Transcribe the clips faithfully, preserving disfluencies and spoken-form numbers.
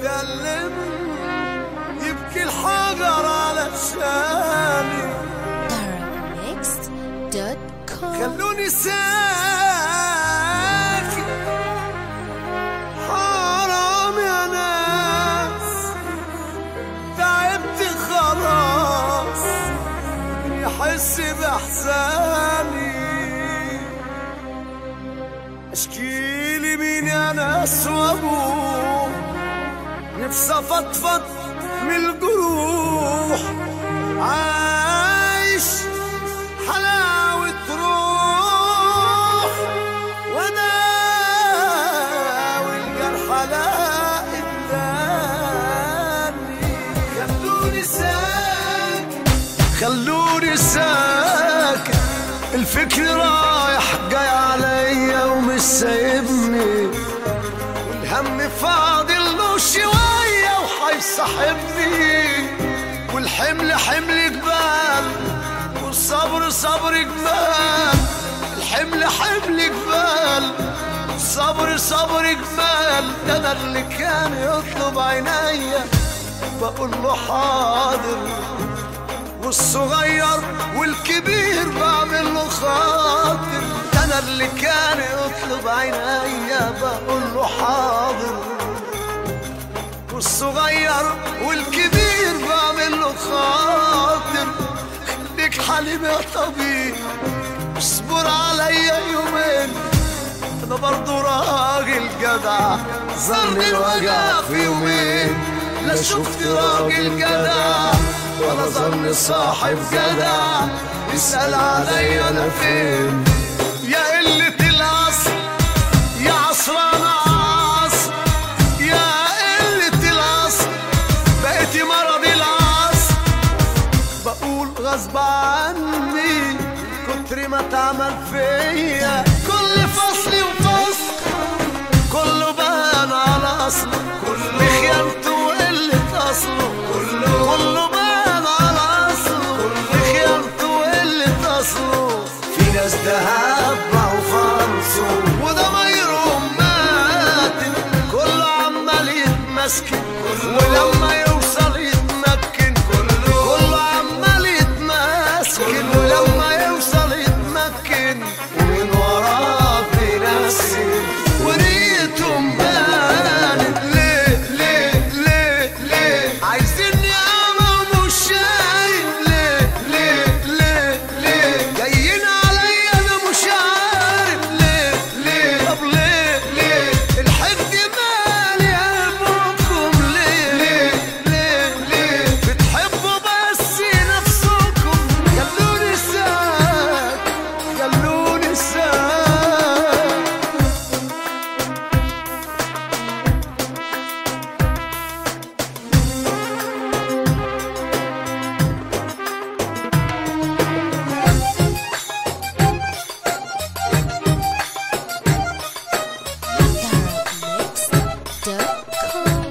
واتألم يبكي الحجر على شاني. Darabmixed دوت كوم. خلوني ساكت حرام يا ناس، تعبت خلاص يحس بإحساني. اشكيلي مين يا ناس وابوه، نفسي افضفض من الجروح، عايش حلاوة روح وداوي الجرح لا قدامي. خلوني ساكت خلوني ساكت، الفكر رايح جاي عليا ومش سايبني، والهم فاضل له شوية وحيصاحبني، والحمل حمل جبال والصبر صبر جمال. الحمل حمل جبال والصبر صبر جمال. ده انا اللي كان يطلب عينيا بقول له حاضر، والصغير والكبير بعمل له خاطر. ده انا اللي كان يطلب عينيا بقول له حاضر، والصغير والكبير بعمل له خاطر. خليك حليم يا طبيب اصبر عليا يومين، انا برضو راجل جدع ظني الوجع في يومين. لا شفت راجل جدع ولا ظن صاحب جدع يسأل عليا انا فين. يا قلة العصر يا عصران عصر، يا قلة العصر بقيتي مرض العصر. بقول غصب عني كتر ما تعمل فيا، كل فصل وفصل كله بان على اصله، بخيانته وقلة اصله كله بان على اصله، بخيانته وقلة اصله. في ناس دهب معه فرصه وده ميرهم ماتت، كله عمال يتمسكن ولما يوصل يتمكن، كله عمال يتمسكن ولما يوصل يتمكن، ومن وراه بينسي وريتهم بانت. ليه ليه ليه ليه عايزيني اعمى ومش شايف؟ ليه ليه ليه ليه جايين عليا انا مش عارف؟ ليه ليه طب ليه ليه الحقد مالي قلبكم؟ ليه ليه ليه ليه بتحبوا بس نفسكم؟ خلوني ساكت خلوني ساكت. Darabmixed دوت كوم.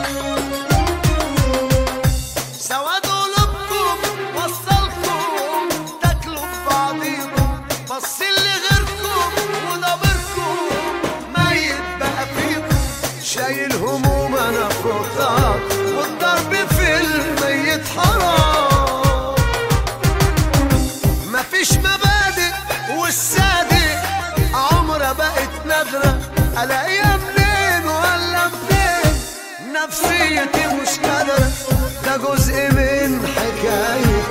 سواد قلوبكم وصلكم تاكلوا ببعضيكم، بص اللي غيركم وضميركم ميت بقى فيكم. شايل هموم انا فوقك والضرب في الميت حرام. مفيش مبادئ والصادق عمرها بقت نادرة، الاقيها منين ولا منين؟ نفسيتي مش قادرة، ده جزء من حكاية